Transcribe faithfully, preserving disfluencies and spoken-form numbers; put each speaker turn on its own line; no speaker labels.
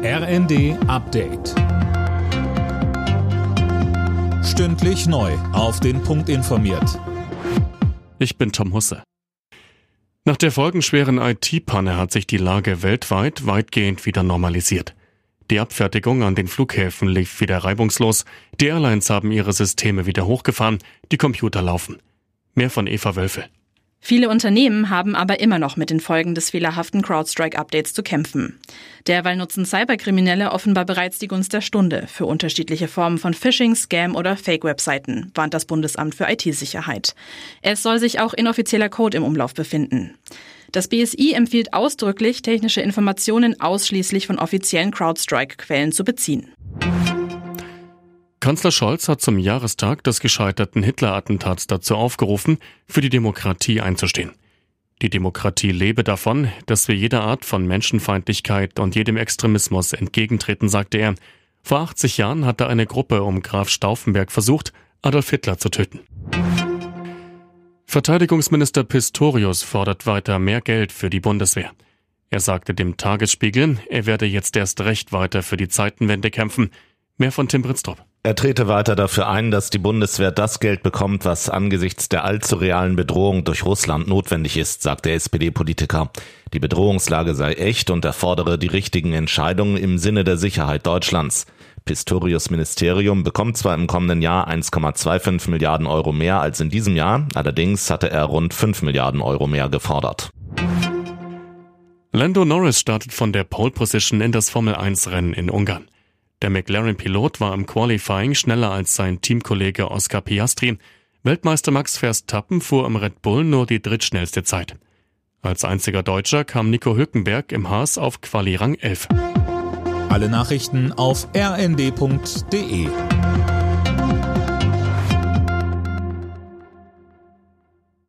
R N D Update. Stündlich neu auf den Punkt informiert.
Ich bin Tom Husse. Nach der folgenschweren I T-Panne hat sich die Lage weltweit weitgehend wieder normalisiert. Die Abfertigung an den Flughäfen lief wieder reibungslos, die Airlines haben ihre Systeme wieder hochgefahren, die Computer laufen. Mehr von Eva Wölfe.
Viele Unternehmen haben aber immer noch mit den Folgen des fehlerhaften CrowdStrike-Updates zu kämpfen. Derweil nutzen Cyberkriminelle offenbar bereits die Gunst der Stunde für unterschiedliche Formen von Phishing, Scam oder Fake-Webseiten, warnt das Bundesamt für I T-Sicherheit. Es soll sich auch inoffizieller Code im Umlauf befinden. Das B S I empfiehlt ausdrücklich, technische Informationen ausschließlich von offiziellen CrowdStrike-Quellen zu beziehen.
Kanzler Scholz hat zum Jahrestag des gescheiterten Hitler-Attentats dazu aufgerufen, für die Demokratie einzustehen. Die Demokratie lebe davon, dass wir jeder Art von Menschenfeindlichkeit und jedem Extremismus entgegentreten, sagte er. Vor achtzig Jahren hatte eine Gruppe um Graf Stauffenberg versucht, Adolf Hitler zu töten. Verteidigungsminister Pistorius fordert weiter mehr Geld für die Bundeswehr. Er sagte dem Tagesspiegel, er werde jetzt erst recht weiter für die Zeitenwende kämpfen. Mehr von Tim Britztrup.
Er trete weiter dafür ein, dass die Bundeswehr das Geld bekommt, was angesichts der allzu realen Bedrohung durch Russland notwendig ist, sagt der S P D-Politiker. Die Bedrohungslage sei echt und erfordere die richtigen Entscheidungen im Sinne der Sicherheit Deutschlands. Pistorius' Ministerium bekommt zwar im kommenden Jahr eins Komma fünfundzwanzig Milliarden Euro mehr als in diesem Jahr, allerdings hatte er rund fünf Milliarden Euro mehr gefordert.
Lando Norris startet von der Pole Position in das Formel eins Rennen in Ungarn. Der McLaren-Pilot war im Qualifying schneller als sein Teamkollege Oscar Piastri. Weltmeister Max Verstappen fuhr im Red Bull nur die drittschnellste Zeit. Als einziger Deutscher kam Nico Hülkenberg im Haas auf Quali-Rang elf.
Alle Nachrichten auf r n d punkt d e.